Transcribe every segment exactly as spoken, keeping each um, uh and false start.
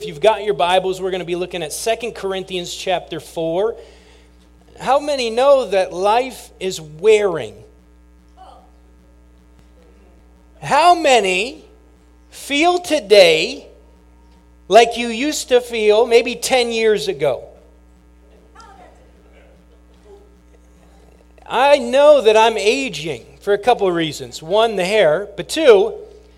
If you've got your Bibles, we're going to be looking at Second Corinthians chapter four. How many know that life is wearing? How many feel today like you used to feel maybe ten years ago? I know that I'm aging for a couple of reasons. One, the hair, but two,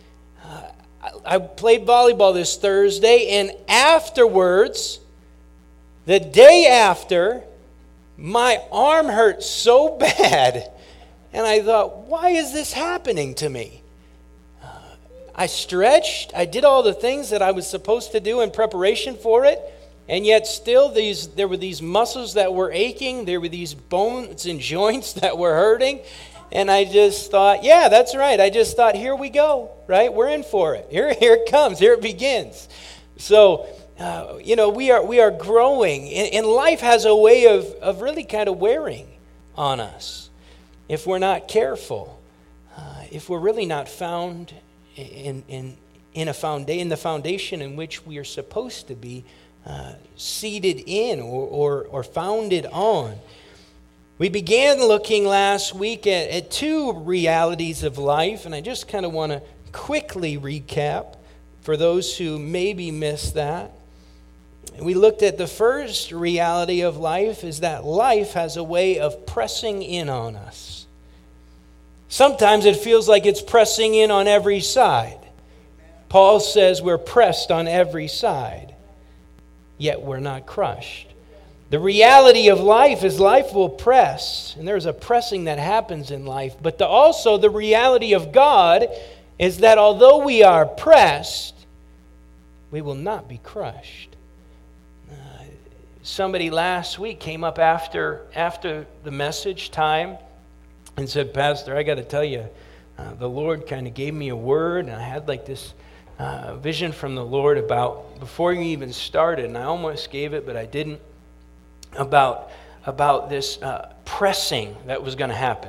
I played volleyball this Thursday, and afterwards, the day after, my arm hurt so bad. And I thought, why is this happening to me? Uh, I stretched. I did all the things that I was supposed to do in preparation for it. And yet still, these there were these muscles that were aching. There were these bones and joints that were hurting. And I just thought, yeah, that's right. I just thought, here we go, right? We're in for it. Here, here it comes. Here it begins. So, uh, you know, we are we are growing. And, and life has a way of, of really kind of wearing on us if we're not careful. Uh, if we're really not found in in in a founda- in the foundation in which we are supposed to be uh, seated in or, or or founded on. We began looking last week at, at two realities of life, and I just kind of want to quickly recap for those who maybe missed that. We looked at the first reality of life is that life has a way of pressing in on us. Sometimes it feels like it's pressing in on every side. Paul says we're pressed on every side, yet we're not crushed. The reality of life is life will press, and there's a pressing that happens in life. But the, also the reality of God is that although we are pressed, we will not be crushed. Uh, somebody last week came up after, after the message time and said, Pastor, I got to tell you, uh, the Lord kind of gave me a word, and I had like this uh, vision from the Lord about, before you even started, and I almost gave it, but I didn't. about about this uh, pressing that was going to happen.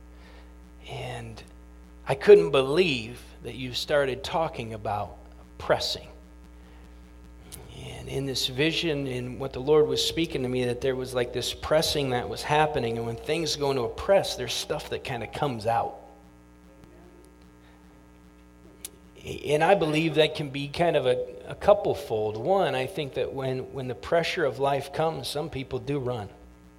And I couldn't believe that you started talking about pressing. And in this vision, in what the Lord was speaking to me, that there was like this pressing that was happening. And when things go into a press, there's stuff that kind of comes out. And I believe that can be kind of a, a couple-fold. One, I think that when, when the pressure of life comes, some people do run.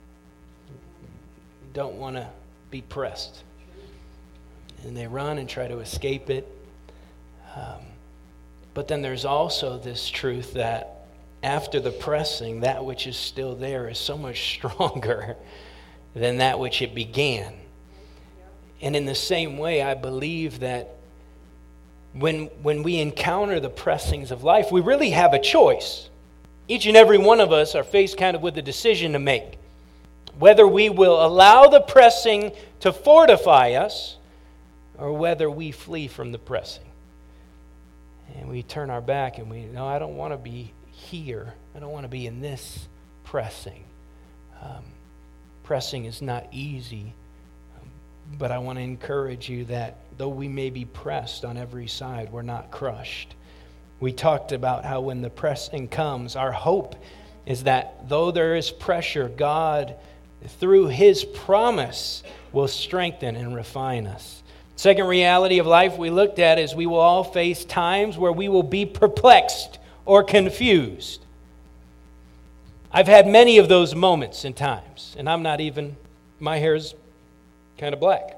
Don't want to be pressed. And they run and try to escape it. Um, but then there's also this truth that after the pressing, that which is still there is so much stronger than that which it began. And in the same way, I believe that When when we encounter the pressings of life, we really have a choice. Each and every one of us are faced kind of with a decision to make. Whether we will allow the pressing to fortify us, or whether we flee from the pressing. And we turn our back and we, no, I don't want to be here. I don't want to be in this pressing. Um, pressing is not easy. But I want to encourage you that though we may be pressed on every side, we're not crushed. We talked about how when the pressing comes, our hope is that though there is pressure, God, through His promise, will strengthen and refine us. Second reality of life we looked at is we will all face times where we will be perplexed or confused. I've had many of those moments and times, and I'm not even, my hair's kind of black.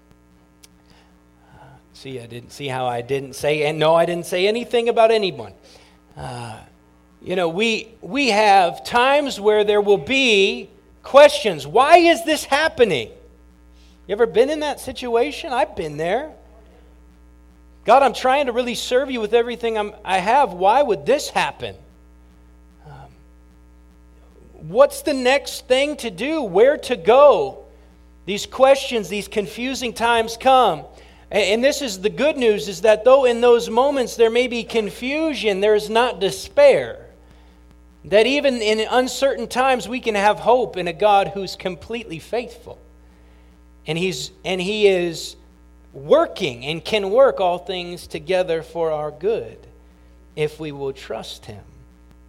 Uh, see, I didn't see how I didn't say, and no, I didn't say anything about anyone. Uh, you know, we we have times where there will be questions. Why is this happening? You ever been in that situation? I've been there. God, I'm trying to really serve you with everything I'm, I have. Why would this happen? Um, what's the next thing to do? Where to go? These questions, these confusing times come. And this is the good news, is that though in those moments there may be confusion, there is not despair. That even in uncertain times we can have hope in a God who's completely faithful. And he's and he is working and can work all things together for our good if we will trust Him.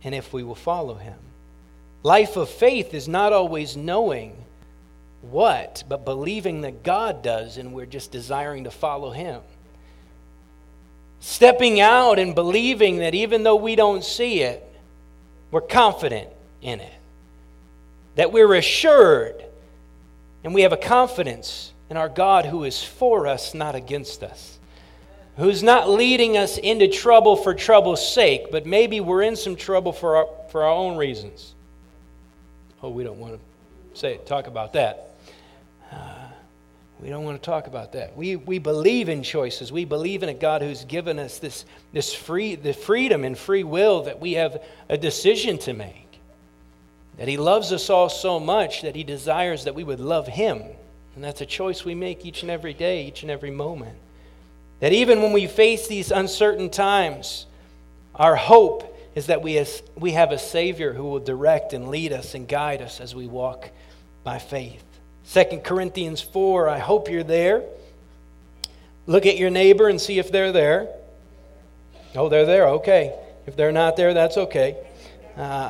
and if we will follow him. Life of faith is not always knowing what, but believing that God does, and we're just desiring to follow him. Stepping out and believing that even though we don't see it, we're confident in it. That we're assured and we have a confidence in our God who is for us, not against us. Who's not leading us into trouble for trouble's sake, but maybe we're in some trouble for our, for our own reasons. Oh, we don't want to say talk about that. Uh, we don't want to talk about that. We we believe in choices. We believe in a God who's given us this, this free the freedom and free will that we have a decision to make. That he loves us all so much that he desires that we would love him. And that's a choice we make each and every day, each and every moment. That even when we face these uncertain times, our hope is that we, has, we have a Savior who will direct and lead us and guide us as we walk by faith. Second Corinthians four, I hope you're there. Look at your neighbor and see if they're there. Oh, they're there, okay. If they're not there, that's okay. Uh,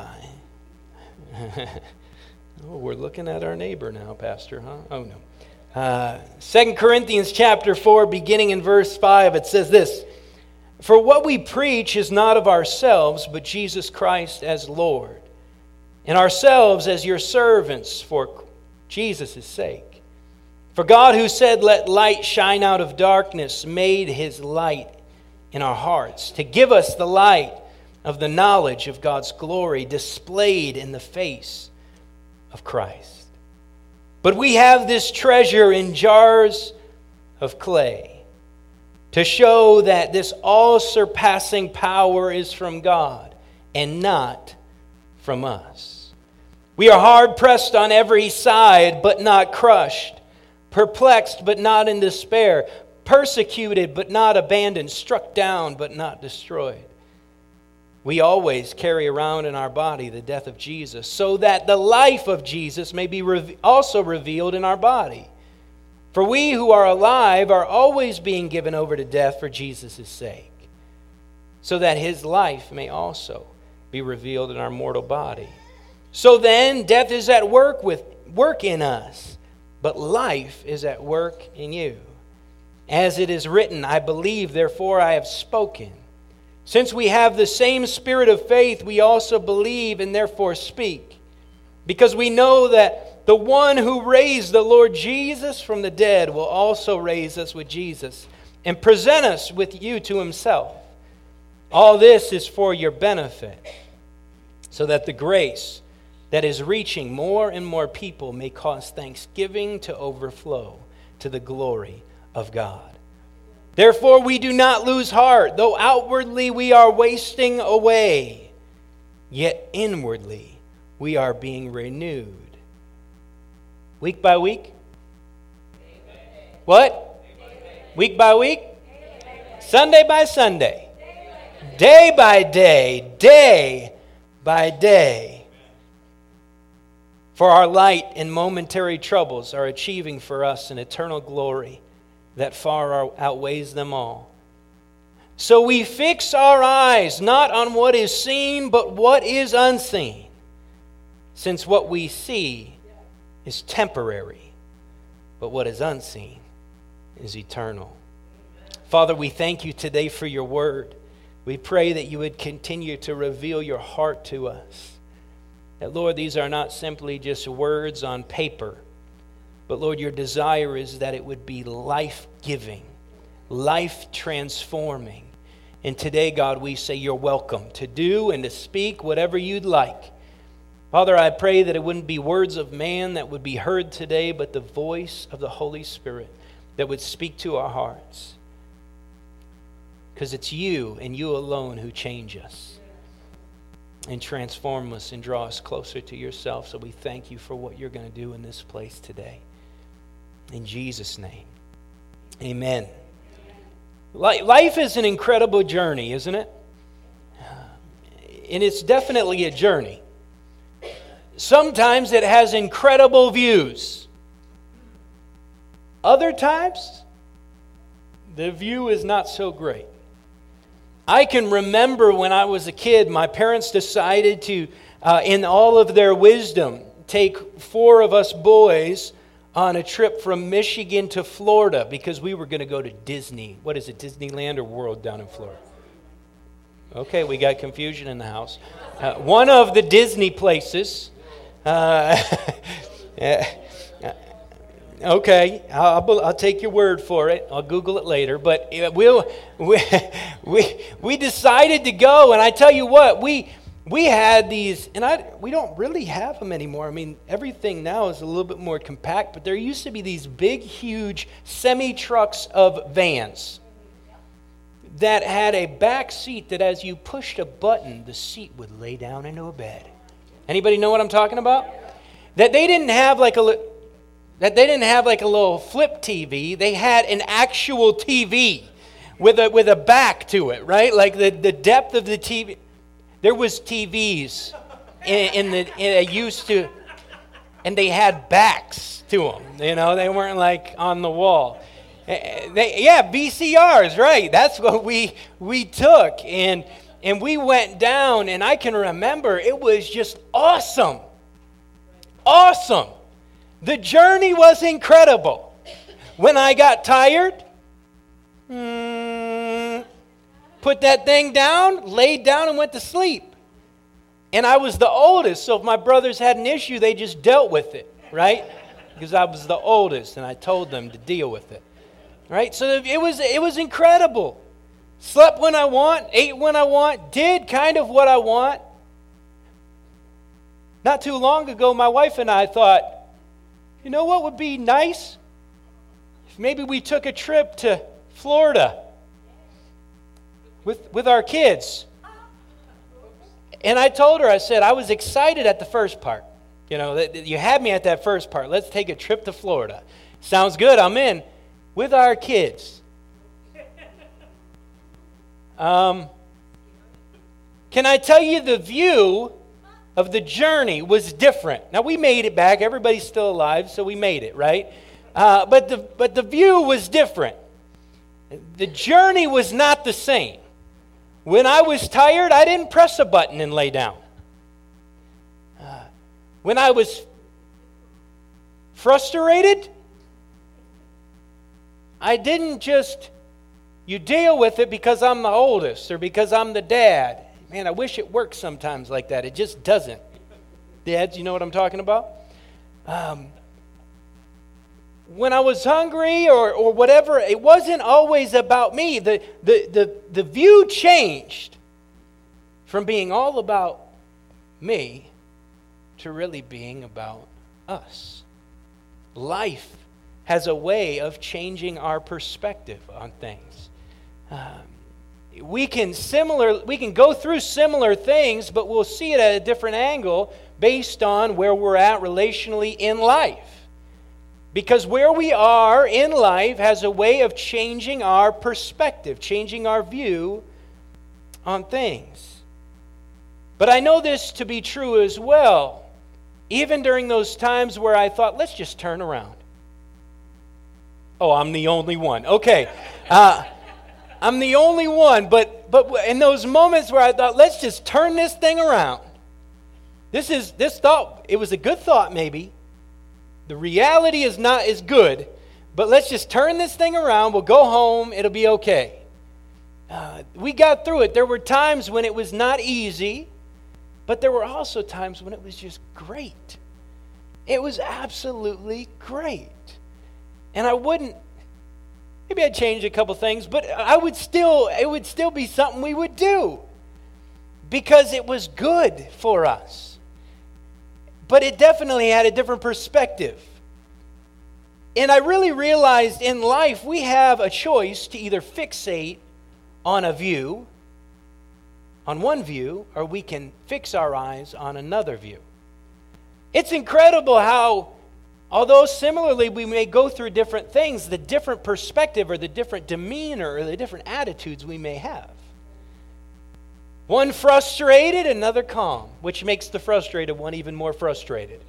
oh, we're looking at our neighbor now, Pastor, huh? Oh, no. Uh, Second Corinthians chapter four, beginning in verse five, it says this, "For what we preach is not of ourselves, but Jesus Christ as Lord, and ourselves as your servants for Jesus' sake. For God who said, 'Let light shine out of darkness,' made his light in our hearts, to give us the light of the knowledge of God's glory displayed in the face of Christ. But we have this treasure in jars of clay, to show that this all-surpassing power is from God and not from us. We are hard-pressed on every side, but not crushed, perplexed, but not in despair, persecuted, but not abandoned, struck down, but not destroyed. We always carry around in our body the death of Jesus, so that the life of Jesus may be re- also revealed in our body. For we who are alive are always being given over to death for Jesus' sake, so that his life may also be revealed in our mortal body. So then, death is at work with work in us, but life is at work in you. As it is written, 'I believe, therefore I have spoken.' Since we have the same spirit of faith, we also believe and therefore speak, because we know that the one who raised the Lord Jesus from the dead will also raise us with Jesus and present us with you to himself. All this is for your benefit, so that the grace that is reaching more and more people may cause thanksgiving to overflow to the glory of God. Therefore we do not lose heart, though outwardly we are wasting away, yet inwardly we are being renewed." Week by week? What? Week by week? Sunday by Sunday? Day by day, day by day. For our light and momentary troubles are achieving for us an eternal glory that far outweighs them all. So we fix our eyes not on what is seen, but what is unseen, since what we see is temporary, but what is unseen is eternal. Father, we thank you today for your word. We pray that you would continue to reveal your heart to us. That, Lord, these are not simply just words on paper, but, Lord, your desire is that it would be life-giving, life-transforming. And today, God, we say you're welcome to do and to speak whatever you'd like. Father, I pray that it wouldn't be words of man that would be heard today, but the voice of the Holy Spirit that would speak to our hearts. Because it's you and you alone who change us and transform us and draw us closer to yourself. So we thank you for what you're going to do in this place today. In Jesus' name, amen. Life is an incredible journey, isn't it? And it's definitely a journey. Sometimes it has incredible views. Other times, the view is not so great. I can remember when I was a kid, my parents decided to, uh, in all of their wisdom, take four of us boys on a trip from Michigan to Florida because we were going to go to Disney. What is it, Disneyland or World down in Florida? Okay, we got confusion in the house. Uh, one of the Disney places. Uh, okay, I'll, I'll take your word for it. I'll Google it later. But we'll, we we we decided to go, and I tell you what, we we had these, and I we don't really have them anymore. I mean, everything now is a little bit more compact, but there used to be these big, huge semi-trucks of vans that had a back seat that as you pushed a button, the seat would lay down into a bed. Anybody know what I'm talking about? That they didn't have like a that they didn't have like a little flip T V. They had an actual T V with a with a back to it, right? Like the, the depth of the T V. There was T Vs in, in the in, used to, and they had backs to them. You know, they weren't like on the wall. They, yeah, V C Rs, right? That's what we we took, and and we went down, and I can remember it was just awesome, awesome. The journey was incredible. When I got tired, mm, put that thing down, laid down, and went to sleep. And I was the oldest, so if my brothers had an issue, they just dealt with it, right? Because I was the oldest, and I told them to deal with it. Right? So it was it was incredible. Slept when I want, ate when I want, did kind of what I want. Not too long ago, my wife and I thought, you know what would be nice? If maybe we took a trip to Florida with, with our kids. And I told her, I said, I was excited at the first part. You know, that you had me at that first part. Let's take a trip to Florida. Sounds good, I'm in. With our kids. Um, can I tell you the view of the journey was different? Now we made it back. Everybody's still alive, so we made it, right? Uh, but the but the view was different. The journey was not the same. When I was tired, I didn't press a button and lay down. Uh, when I was frustrated, I didn't just, you deal with it because I'm the oldest or because I'm the dad. Man, I wish it worked sometimes like that. It just doesn't. Dads, you know what I'm talking about? Um, when I was hungry or, or whatever, it wasn't always about me. The, the, the, the view changed from being all about me to really being about us. Life has a way of changing our perspective on things. Um, we can similar, we can go through similar things, but we'll see it at a different angle based on where we're at relationally in life. Because where we are in life has a way of changing our perspective, changing our view on things. But I know this to be true as well, even during those times where I thought, let's just turn around. Oh, I'm the only one. Okay. Uh, I'm the only one, but but in those moments where I thought, let's just turn this thing around. This is this thought, it was a good thought maybe. The reality is not as good, but let's just turn this thing around. We'll go home. It'll be okay. Uh, we got through it. There were times when it was not easy, but there were also times when it was just great. It was absolutely great. And I wouldn't, maybe I'd change a couple things, but I would still, it would still be something we would do because it was good for us. But it definitely had a different perspective. And I really realized in life we have a choice to either fixate on a view, on one view, or we can fix our eyes on another view. It's incredible how, although similarly we may go through different things, the different perspective or the different demeanor or the different attitudes we may have. One frustrated, another calm, which makes the frustrated one even more frustrated.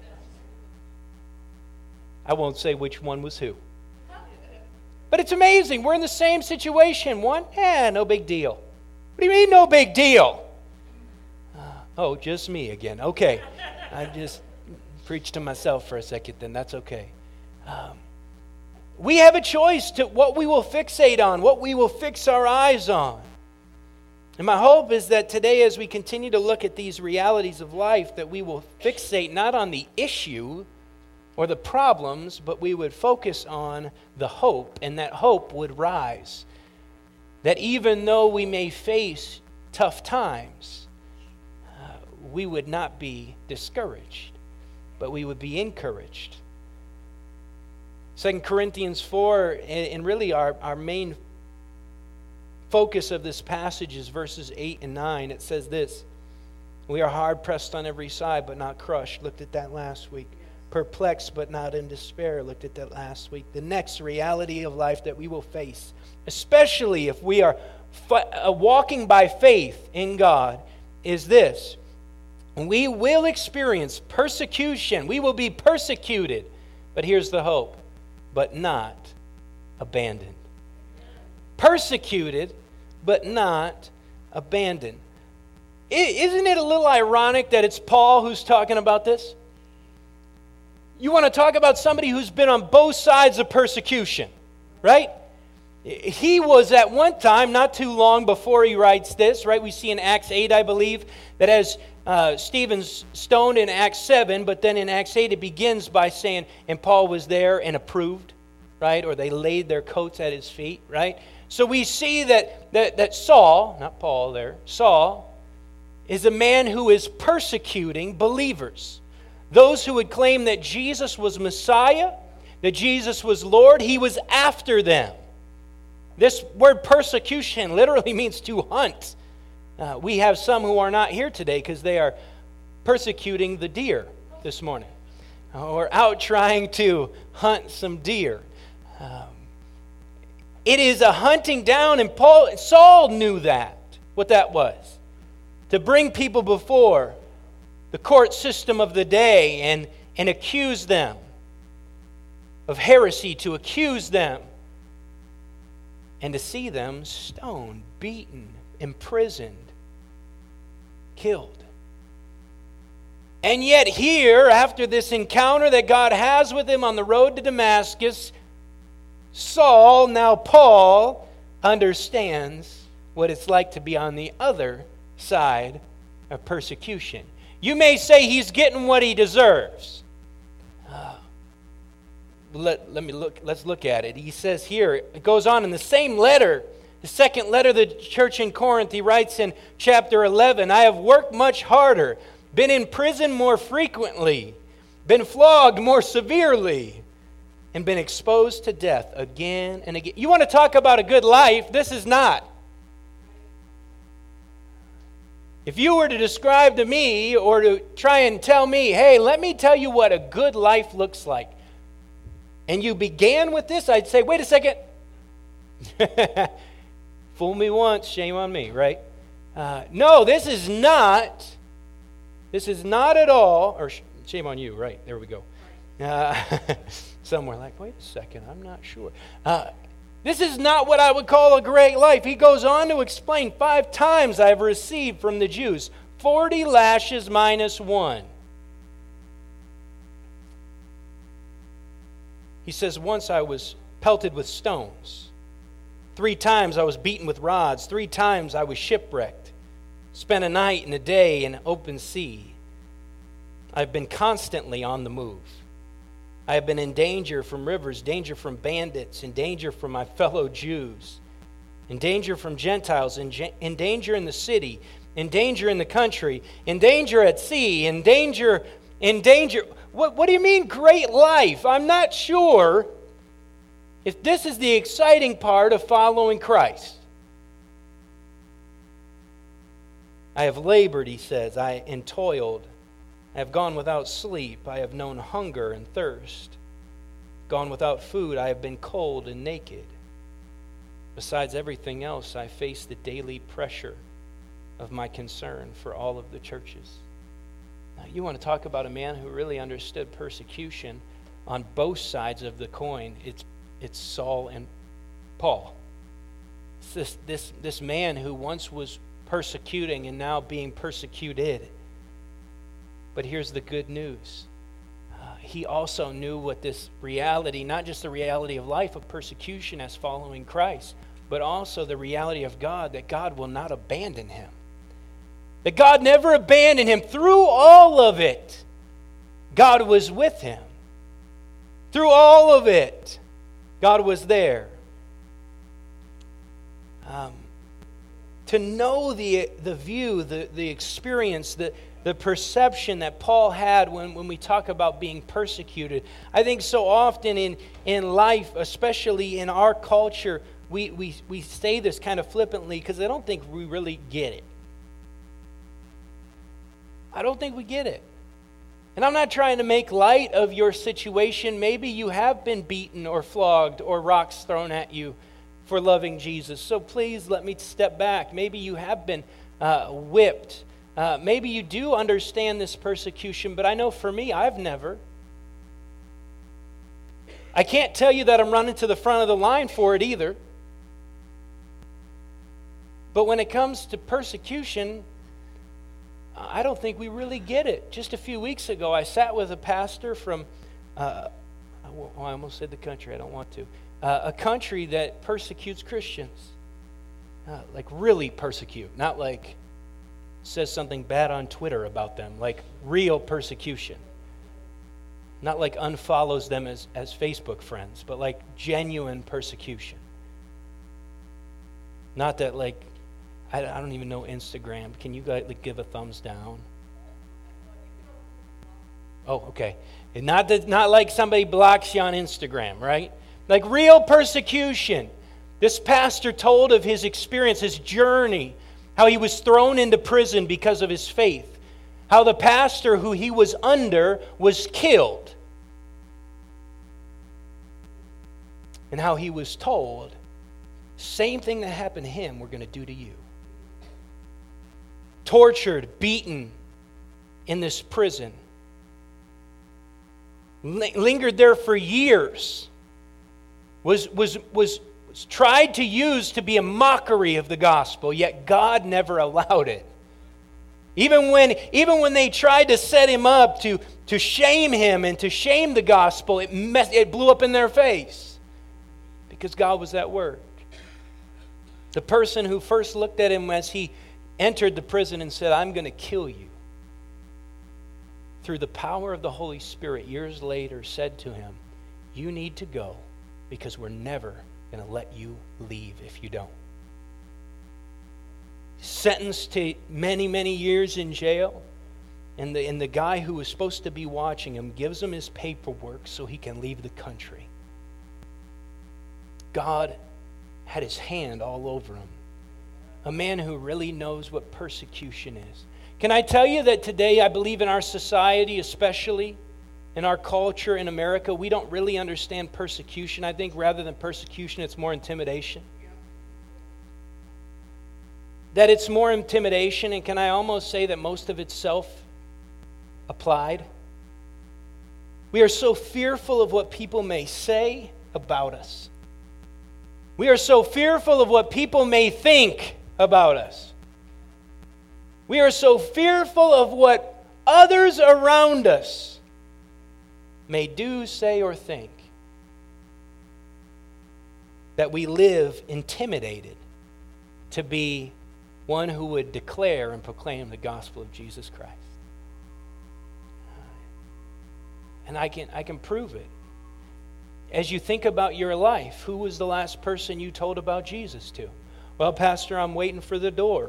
I won't say which one was who. But it's amazing. We're in the same situation. One, eh, no big deal. What do you mean, no big deal? Uh, oh, just me again. Okay. I just preached to myself for a second, then that's okay. Um, we have a choice to what we will fixate on, what we will fix our eyes on. And my hope is that today, as we continue to look at these realities of life, that we will fixate not on the issue or the problems, but we would focus on the hope, and that hope would rise. That even though we may face tough times, uh, we would not be discouraged, but we would be encouraged. Second Corinthians four, and, and really our, our main focus of this passage is verses eight and nine. It says this: we are hard pressed on every side, but not crushed. Looked at that last week. Perplexed, but not in despair. Looked at that last week. The next reality of life that we will face, especially if we are fi- uh, walking by faith in God, is this: we will experience persecution. We will be persecuted. But here's the hope: but not abandoned. Persecuted, but not abandoned. Isn't it a little ironic that it's Paul who's talking about this? You want to talk about somebody who's been on both sides of persecution, right? He was at one time, not too long before he writes this, right? We see in Acts eight, I believe, that as uh, Stephen's stoned in Acts seven, but then in Acts eight it begins by saying, and Paul was there and approved, right? Or they laid their coats at his feet, right? So we see that, that, that Saul, not Paul there, Saul, is a man who is persecuting believers. Those who would claim that Jesus was Messiah, that Jesus was Lord, he was after them. This word persecution literally means to hunt. Uh, we have some who are not here today because they are persecuting the deer this morning. Or out trying to hunt some deer. Um, It is a hunting down, and Paul, Saul knew that, what that was. To bring people before the court system of the day and, and accuse them of heresy, to accuse them, and to see them stoned, beaten, imprisoned, killed. And yet here, after this encounter that God has with him on the road to Damascus, Saul, now Paul, understands what it's like to be on the other side of persecution. You may say he's getting what he deserves. Uh, let, let me look, let's look at it. He says here, it goes on in the same letter, the second letter to the church in Corinth, he writes in chapter eleven, I have worked much harder, been in prison more frequently, been flogged more severely, and been exposed to death again and again. You want to talk about a good life? This is not. If you were to describe to me or to try and tell me, hey, let me tell you what a good life looks like, and you began with this, I'd say, wait a second. Fool me once, shame on me, right? Uh, no, this is not, this is not at all, or shame on you, right, there we go. Uh, some were like, wait a second, I'm not sure. Uh, this is not what I would call a great life. He goes on to explain, five times I've received from the Jews forty lashes minus one. He says, once I was pelted with stones. Three times I was beaten with rods. Three times I was shipwrecked. Spent a night and a day in open sea. I've been constantly on the move. I have been in danger from rivers, danger from bandits, in danger from my fellow Jews, in danger from Gentiles, in, in danger in the city, in danger in the country, in danger at sea, in danger, in danger. What, what do you mean great life? I'm not sure if this is the exciting part of following Christ. I have labored, he says, I and toiled. I have gone without sleep. I have known hunger and thirst. Gone without food. I have been cold and naked. Besides everything else, I face the daily pressure of my concern for all of the churches. Now, you want to talk about a man who really understood persecution on both sides of the coin. It's, it's Saul and Paul. It's this, this, this man who once was persecuting and now being persecuted. But here's the good news. Uh, he also knew what this reality, not just the reality of life of persecution as following Christ, but also the reality of God, that God will not abandon him. That God never abandoned him. Through all of it, God was with him. Through all of it, God was there. Um, to know the, the view, the, the experience, the, the perception that Paul had when, when we talk about being persecuted. I think so often in, in life, especially in our culture, we, we, we say this kind of flippantly because I don't think we really get it. I don't think we get it. And I'm not trying to make light of your situation. Maybe you have been beaten or flogged or rocks thrown at you for loving Jesus. So please let me step back. Maybe you have been uh, whipped. Uh, maybe you do understand this persecution, but I know for me, I've never. I can't tell you that I'm running to the front of the line for it either. But when it comes to persecution, I don't think we really get it. Just a few weeks ago, I sat with a pastor from, uh, I almost said the country, I don't want to, uh, a country that persecutes Christians. Uh, like really persecute, not like says something bad on Twitter about them, like real persecution. Not like unfollows them as, as Facebook friends, but like genuine persecution. Not that like, I, I don't even know Instagram. Can you guys like, give a thumbs down? Oh, okay. And not that, not like somebody blocks you on Instagram, right? Like real persecution. This pastor told of his experience, his journey, how he was thrown into prison because of his faith, how the pastor who he was under was killed, and how he was told, same thing that happened to him, we're going to do to you. Tortured, beaten in this prison. Lingered there for years. Was, was, was, was tried to use to be a mockery of the gospel, yet God never allowed it. Even when, even when they tried to set him up to, to shame him and to shame the gospel, it, mess, it blew up in their face. Because God was at work. The person who first looked at him as he entered the prison and said, I'm going to kill you, through the power of the Holy Spirit, years later said to him, you need to go because we're never going to let you leave if you don't. Sentenced to many, many years in jail, and the, and the guy who was supposed to be watching him gives him his paperwork so he can leave the country. God had his hand all over him. A man who really knows what persecution is. Can I tell you that today, I believe in our society, especially in our culture in America, we don't really understand persecution. I think rather than persecution, it's more intimidation. That it's more intimidation, and can I almost say that most of it's self-applied? We are so fearful of what people may say about us. We are so fearful of what people may think about us. We are so fearful of what others around us may do, say, or think that we live intimidated to be one who would declare and proclaim the gospel of Jesus Christ. And I can, I can prove it. As you think about your life, who was the last person you told about Jesus to? Well, Pastor, I'm waiting for the door.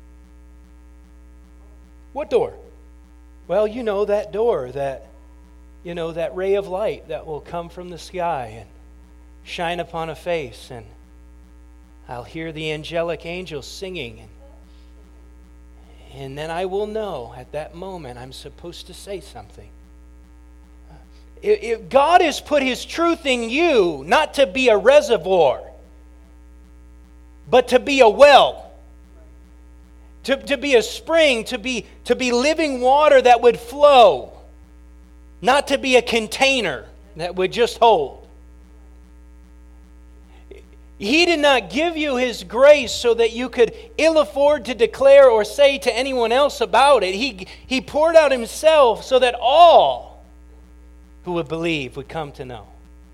What door? Well, you know that door, that, you know, that ray of light that will come from the sky and shine upon a face, and I'll hear the angelic angels singing, and, and then I will know at that moment I'm supposed to say something. If, if God has put His truth in you, not to be a reservoir, but to be a well, to, to be a spring, to be, to be living water that would flow, not to be a container that would just hold. He did not give you His grace so that you could ill afford to declare or say to anyone else about it. He, he poured out Himself so that all who would believe would come to know.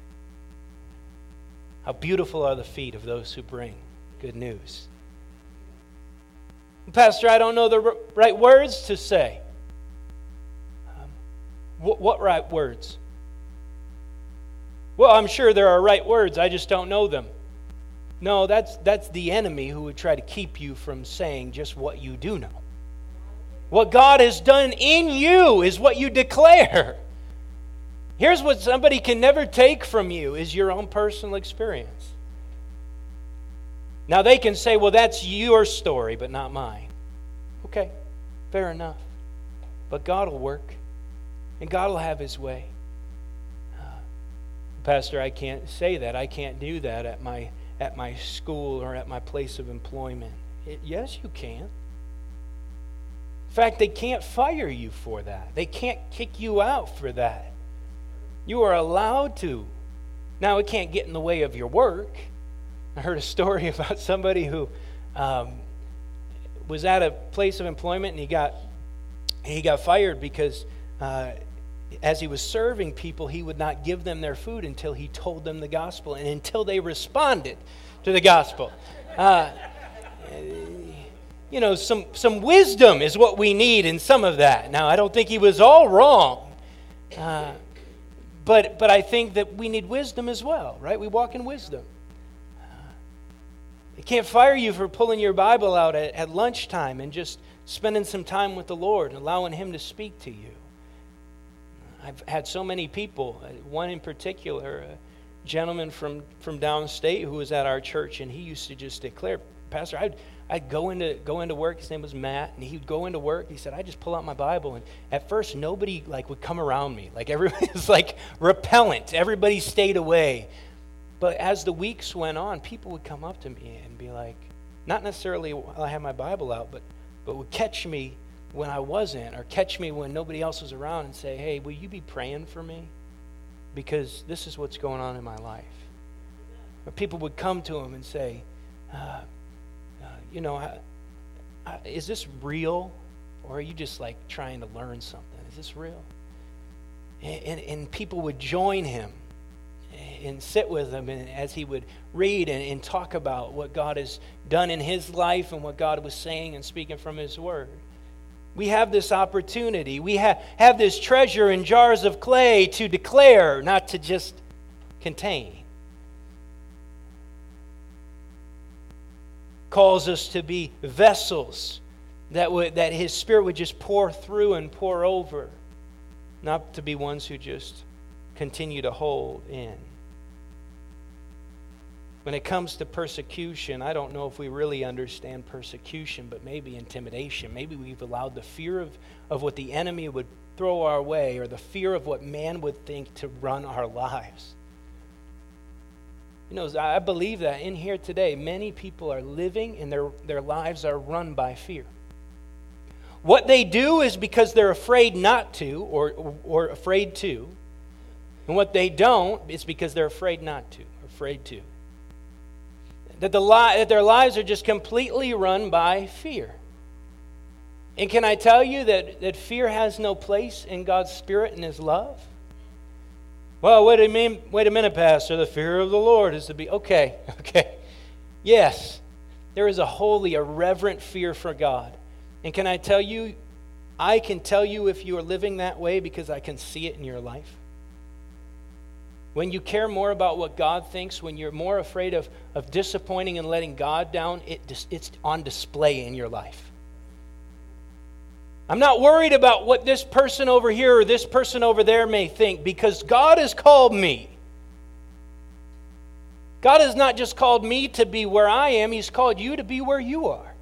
How beautiful are the feet of those who bring good news. Pastor, I don't know the right words to say. Um, what, what right words? Well, I'm sure there are right words. I just don't know them. No, that's that's the enemy who would try to keep you from saying just what you do know. What God has done in you is what you declare. Here's what somebody can never take from you is your own personal experience. Now they can say, well, that's your story, but not mine. Okay, fair enough. But God will work, and God will have His way. Uh, Pastor, I can't say that. I can't do that at my at my school or at my place of employment. It, yes, you can. In fact, they can't fire you for that. They can't kick you out for that. You are allowed to. Now, it can't get in the way of your work. I heard a story about somebody who um, was at a place of employment and he got he got fired because uh, as he was serving people, he would not give them their food until he told them the gospel and until they responded to the gospel. Uh, you know, some, some wisdom is what we need in some of that. Now, I don't think he was all wrong, uh, but, but I think that we need wisdom as well, right? We walk in wisdom. They can't fire you for pulling your Bible out at, at lunchtime and just spending some time with the Lord and allowing Him to speak to you. I've had so many people, one in particular, a gentleman from, from downstate who was at our church, and he used to just declare, Pastor, I'd, I'd go into go into work, his name was Matt, and he'd go into work, he said, I just pull out my Bible, and at first nobody like would come around me. Like everybody was like repellent, everybody stayed away. But as the weeks went on, people would come up to me and be like, not necessarily while I had my Bible out, but, but would catch me when I wasn't, or catch me when nobody else was around and say, hey, will you be praying for me? Because this is what's going on in my life. Or people would come to him and say, uh, uh, you know, I, I, is this real? Or are you just like trying to learn something? Is this real? And, and, and people would join him and sit with him and as he would read and, and talk about what God has done in his life and what God was saying and speaking from His Word. We have this opportunity. We ha- have this treasure in jars of clay to declare, not to just contain. Calls us to be vessels that would that His Spirit would just pour through and pour over, not to be ones who just continue to hold in. When it comes to persecution, I don't know if we really understand persecution, but maybe intimidation. Maybe we've allowed the fear of, of what the enemy would throw our way or the fear of what man would think to run our lives. You know, I believe that in here today, many people are living and their, their lives are run by fear. What they do is because they're afraid not to or, or, or afraid to. And what they don't is because they're afraid not to, or afraid to. That, the li- that their lives are just completely run by fear. And can I tell you that, that fear has no place in God's Spirit and His love? Well, wait a minute, wait a minute, Pastor. The fear of the Lord is to be... Okay, okay. Yes, there is a holy, a reverent fear for God. And can I tell you, I can tell you if you are living that way because I can see it in your life. When you care more about what God thinks, when you're more afraid of, of disappointing and letting God down, it, it's on display in your life. I'm not worried about what this person over here or this person over there may think because God has called me. God has not just called me to be where I am, He's called you to be where you are.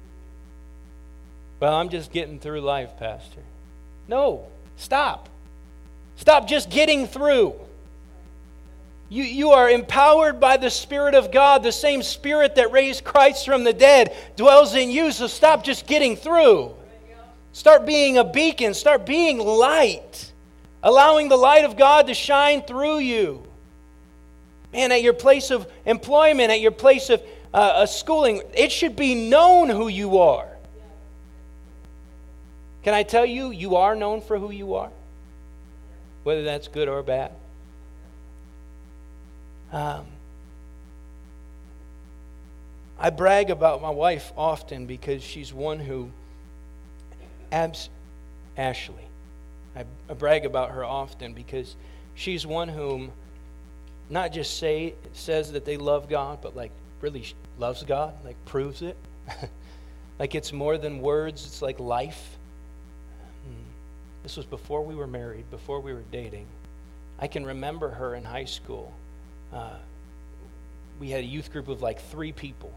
Well, I'm just getting through life, Pastor. No, stop. Stop just getting through. You, you are empowered by the Spirit of God. The same Spirit that raised Christ from the dead dwells in you. So stop just getting through. Start being a beacon. Start being light. Allowing the light of God to shine through you. Man, at your place of employment, at your place of uh, schooling, it should be known who you are. Can I tell you, you are known for who you are? Whether that's good or bad. Um, I brag about my wife often because she's one who, abs, Ashley, I, I brag about her often because she's one whom not just say says that they love God, but like really loves God, like proves it. Like it's more than words, it's like life. This was before we were married, before we were dating. I can remember her in high school. Uh, we had a youth group of like three people.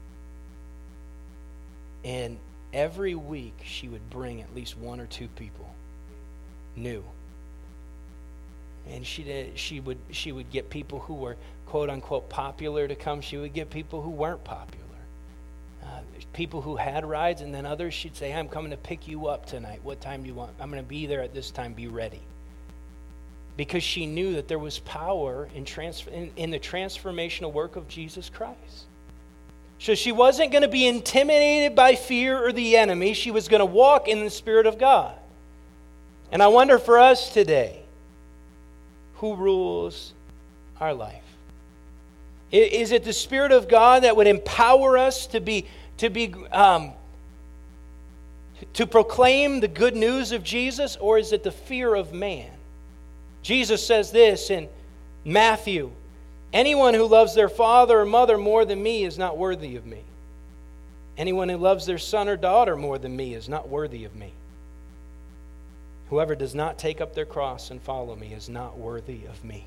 And every week she would bring at least one or two people new. And she did, she would she would get people who were quote unquote popular to come. She would get people who weren't popular. Uh, people who had rides, and then others she'd say, I'm coming to pick you up tonight. What time do you want? I'm going to be there at this time. Be ready. Because she knew that there was power in, transfer, in, in the transformational work of Jesus Christ. So she wasn't going to be intimidated by fear or the enemy. She was going to walk in the Spirit of God. And I wonder for us today, who rules our life? Is it the Spirit of God that would empower us to be to be um, to proclaim the good news of Jesus, or is it the fear of man? Jesus says this in Matthew: anyone who loves their father or mother more than me is not worthy of me. Anyone who loves their son or daughter more than me is not worthy of me. Whoever does not take up their cross and follow me is not worthy of me.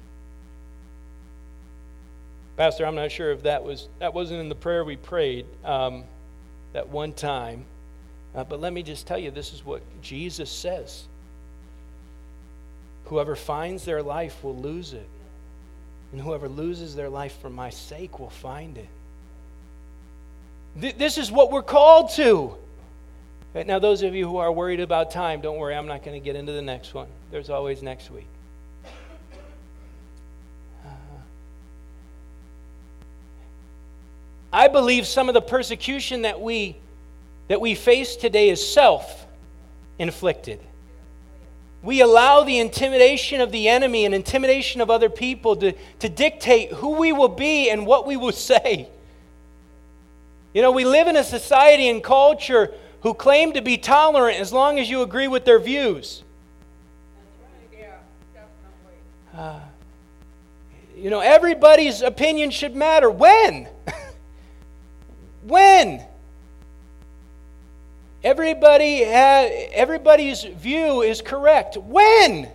Pastor, I'm not sure if that was that wasn't in the prayer we prayed um, that one time, uh, but let me just tell you, this is what Jesus says. Whoever finds their life will lose it, and whoever loses their life for my sake will find it. Th- this is what we're called to. Right, now, those of you who are worried about time, don't worry, I'm not going to get into the next one. There's always next week. I believe some of the persecution that we that we face today is self-inflicted. We allow the intimidation of the enemy and intimidation of other people to, to dictate who we will be and what we will say. You know, we live in a society and culture who claim to be tolerant as long as you agree with their views. That's right. Yeah, definitely. Uh, you know, everybody's opinion should matter. When? When? Everybody ha- everybody's view is correct. When?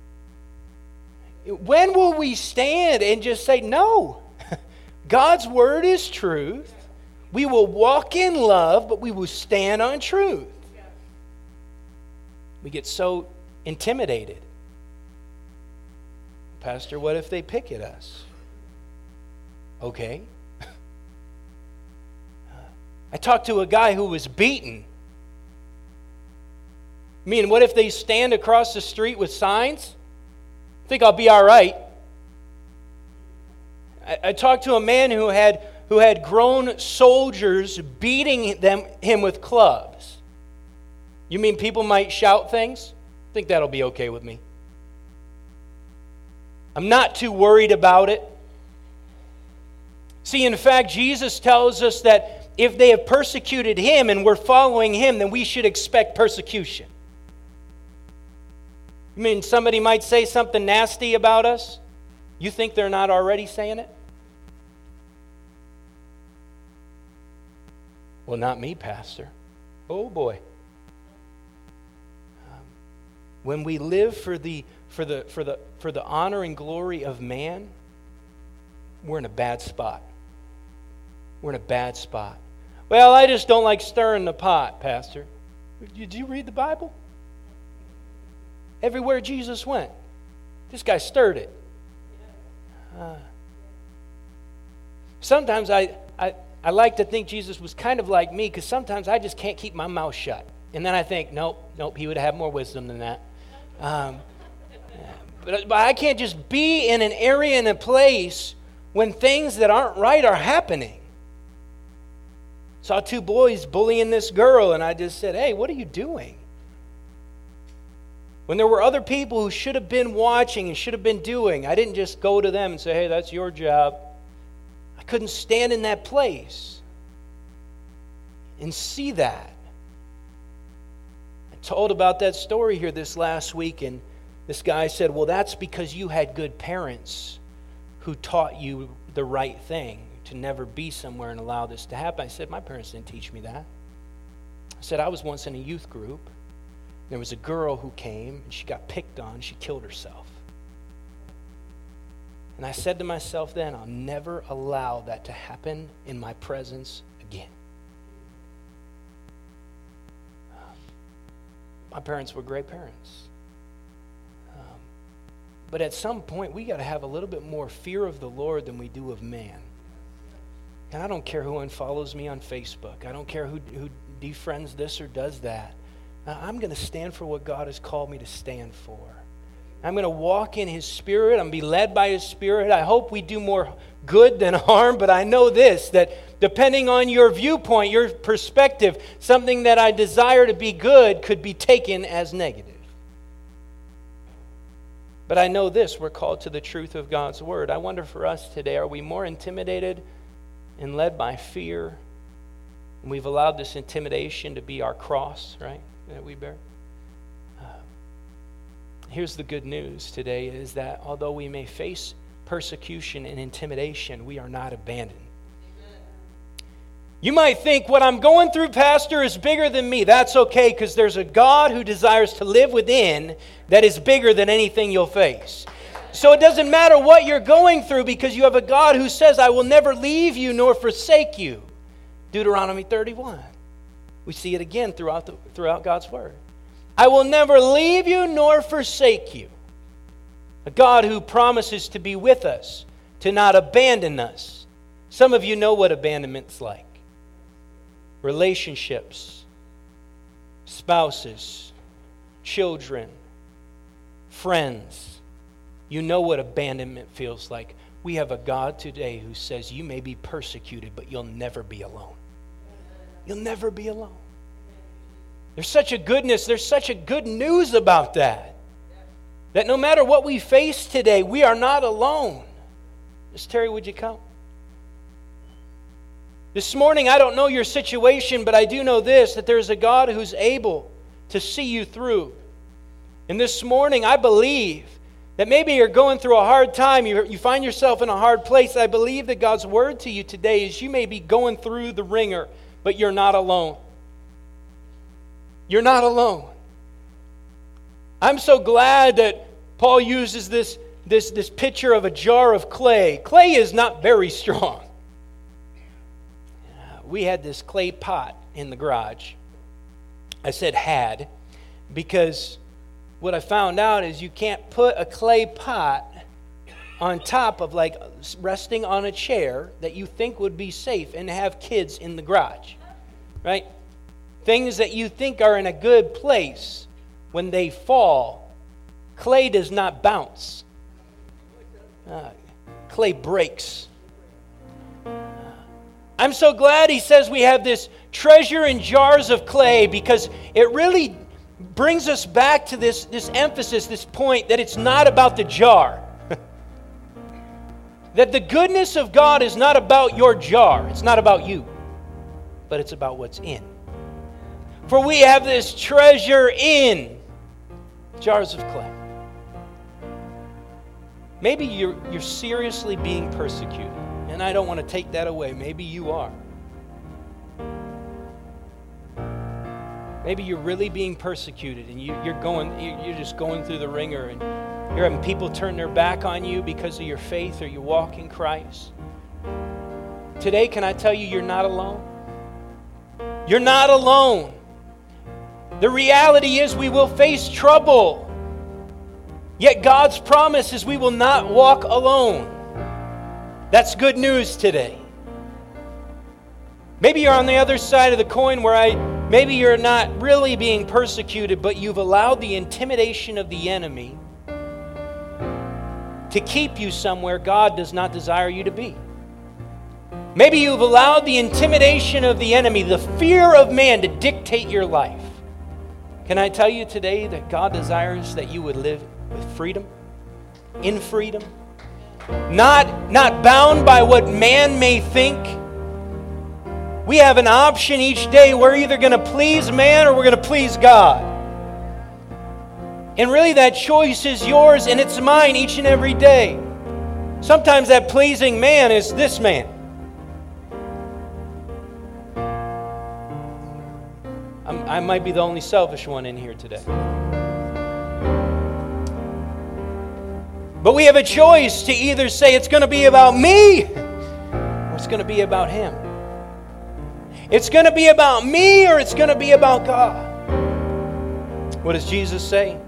When will we stand and just say, no, God's word is truth. We will walk in love, but we will stand on truth. We get so intimidated. Pastor, what if they pick at us? Okay. I talked to a guy who was beaten. I mean, what if they stand across the street with signs? I think I'll be all right. I, I talked to a man who had who had grown soldiers beating them him with clubs. You mean people might shout things? I think that'll be okay with me. I'm not too worried about it. See, in fact, Jesus tells us that if they have persecuted him and we're following him, then we should expect persecution. You mean somebody might say something nasty about us? You think they're not already saying it? Well, not me, Pastor. Oh boy. Um, when we live for the for the for the for the honor and glory of man, we're in a bad spot. We're in a bad spot. Well, I just don't like stirring the pot, Pastor. Did you read the Bible? Everywhere Jesus went, this guy stirred it. Uh, sometimes I, I, I like to think Jesus was kind of like me, because sometimes I just can't keep my mouth shut. And then I think, nope, nope, he would have more wisdom than that. Um, but, but I can't just be in an area, in a place when things that aren't right are happening. Saw two boys bullying this girl, and I just said, hey, what are you doing? When there were other people who should have been watching and should have been doing, I didn't just go to them and say, hey, that's your job. I couldn't stand in that place and see that. I told about that story here this last week, and this guy said, well, that's because you had good parents who taught you the right thing, to never be somewhere and allow this to happen. I said, my parents didn't teach me that. I said, I was once in a youth group. There was a girl who came, and she got picked on. She killed herself. And I said to myself then, I'll never allow that to happen in my presence again. Um, my parents were great parents. Um, but at some point, we got to have a little bit more fear of the Lord than we do of man. And I don't care who unfollows me on Facebook. I don't care who, who defriends this or does that. I'm going to stand for what God has called me to stand for. I'm going to walk in His Spirit. I'm going to be led by His Spirit. I hope we do more good than harm, but I know this, that depending on your viewpoint, your perspective, something that I desire to be good could be taken as negative. But I know this, we're called to the truth of God's Word. I wonder for us today, are we more intimidated and led by fear? And we've allowed this intimidation to be our cross, right? That we bear. Uh, here's the good news today is that although we may face persecution and intimidation, we are not abandoned. Amen. You might think what I'm going through, Pastor, is bigger than me. That's okay, because there's a God who desires to live within that is bigger than anything you'll face. So it doesn't matter what you're going through, because you have a God who says, I will never leave you nor forsake you. Deuteronomy thirty-one. We see it again throughout the, throughout God's Word. I will never leave you nor forsake you. A God who promises to be with us, to not abandon us. Some of you know what abandonment's like. Relationships, spouses, children, friends. You know what abandonment feels like. We have a God today who says you may be persecuted, but you'll never be alone. You'll never be alone. There's such a goodness, there's such a good news about that. That no matter what we face today, we are not alone. Miss Terry, would you come? This morning, I don't know your situation, but I do know this, that there's a God who's able to see you through. And this morning, I believe that maybe you're going through a hard time, you you find yourself in a hard place. I believe that God's word to you today is you may be going through the ringer, but you're not alone. You're not alone. I'm so glad that Paul uses this, this, this picture of a jar of clay. Clay is not very strong. We had this clay pot in the garage. I said had, because what I found out is you can't put a clay pot on top of, like, resting on a chair that you think would be safe and have kids in the garage, right? Things that you think are in a good place, when they fall, clay does not bounce. Uh, clay breaks. I'm so glad he says we have this treasure in jars of clay, because it really brings us back to this, this emphasis, this point that it's not about the jar. That the goodness of God is not about your jar. It's not about you. But it's about what's in. For we have this treasure in jars of clay. Maybe you're, you're seriously being persecuted. And I don't want to take that away. Maybe you are. Maybe you're really being persecuted and you, you're going, you're just going through the ringer, and you're having people turn their back on you because of your faith or your walk in Christ. Today, can I tell you, you're not alone? You're not alone. The reality is we will face trouble. Yet God's promise is we will not walk alone. That's good news today. Maybe you're on the other side of the coin where I, maybe you're not really being persecuted, but you've allowed the intimidation of the enemy to keep you somewhere God does not desire you to be. Maybe you've allowed the intimidation of the enemy, the fear of man, to dictate your life. Can I tell you today that God desires that you would live with freedom, in freedom, not, not bound by what man may think. We have an option each day. We're either going to please man or we're going to please God. And really that choice is yours and it's mine each and every day. Sometimes that pleasing man is this man. I'm, I might be the only selfish one in here today. But we have a choice to either say it's going to be about me or it's going to be about him. It's going to be about me or it's going to be about God. What does Jesus say?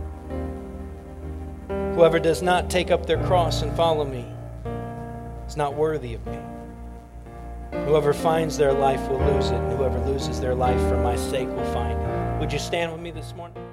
Whoever does not take up their cross and follow me is not worthy of me. Whoever finds their life will lose it, and whoever loses their life for my sake will find it. Would you stand with me this morning?